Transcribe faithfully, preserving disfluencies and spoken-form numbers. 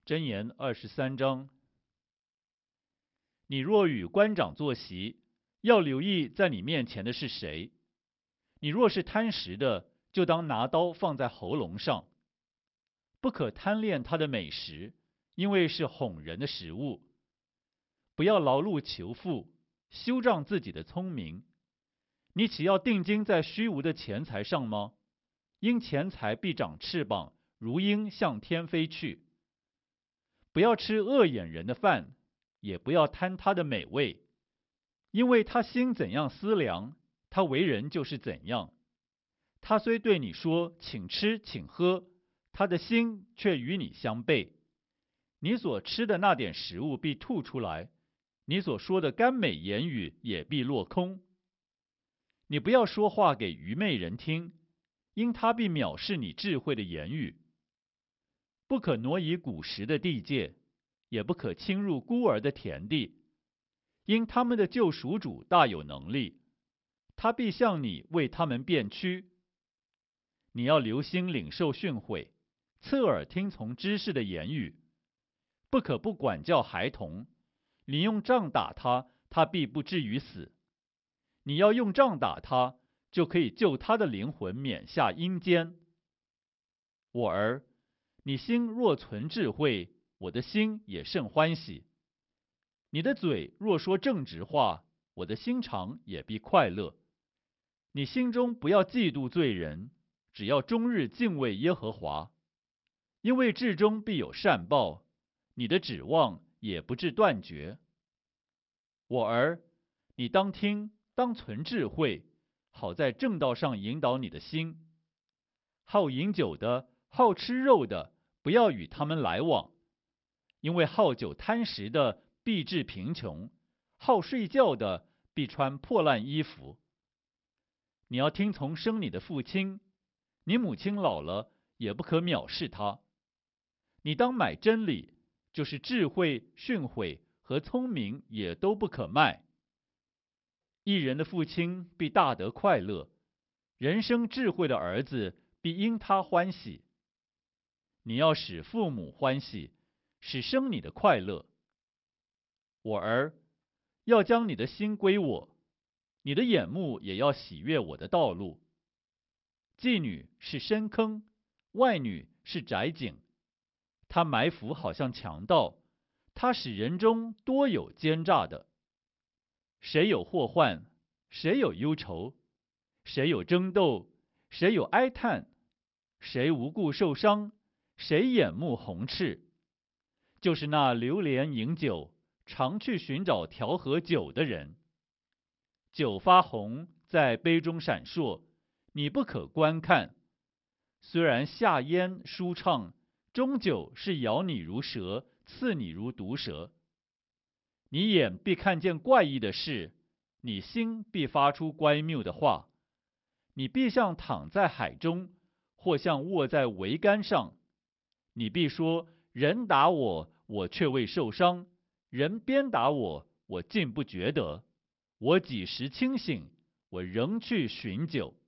箴言二十三章。你若与官长坐席，要留意在你面前的是谁。你若是贪食的，就当拿刀放在喉咙上。不可贪恋他的美食，因为是哄人的食物。不要劳碌求富，修仗自己的聪明。你岂要定睛在虚无的钱财上吗？因钱财必长翅膀，如鹰向天飞去。不要吃恶眼人的饭，也不要贪他的美味，因为他心怎样思量，他为人就是怎样。他虽对你说请吃请喝，他的心却与你相悖。你所吃的那点食物必吐出来，你所说的甘美言语也必落空。你不要说话给愚昧人听，因他必藐视你智慧的言语。不可挪移古时的地界，也不可侵入孤儿的田地，因他们的救赎主大有能力，他必向你为他们辩屈。你要留心领受训诲，侧耳听从知识的言语。不可不管教孩童，你用杖打他，他必不至于死。你要用杖打他，就可以救他的灵魂免下阴间。我儿，你心若存智慧，我的心也甚欢喜。你的嘴若说正直话，我的心肠也必快乐。你心中不要嫉妒罪人，只要终日敬畏耶和华，因为至终必有善报，你的指望也不致断绝。我儿，你当听，当存智慧，好在正道上引导你的心。好饮酒的，好吃肉的，不要与他们来往，因为好酒贪食的必致贫穷，好睡觉的必穿破烂衣服。你要听从生你的父亲，你母亲老了也不可藐视他。你当买真理，就是智慧、训诲和聪明也都不可卖。一人的父亲必大得快乐，人生智慧的儿子必因他欢喜。你要使父母欢喜，使生你的快乐。我儿，要将你的心归我，你的眼目也要喜悦我的道路。妓女是深坑，外女是窄井，她埋伏好像强盗，她使人中多有奸诈的。谁有祸患，谁有忧愁，谁有争斗，谁有哀叹，谁无故受伤，谁眼目红赤，就是那流连饮酒，常去寻找调和酒的人。酒发红，在杯中闪烁，你不可观看。虽然下咽舒畅，终究是咬你如蛇，刺你如毒蛇。你眼必看见怪异的事，你心必发出乖谬的话。你必像躺在海中，或像卧在桅杆上。你必说：人打我，我却未受伤；人鞭打我，我竟不觉得。我几时清醒，我仍去寻酒。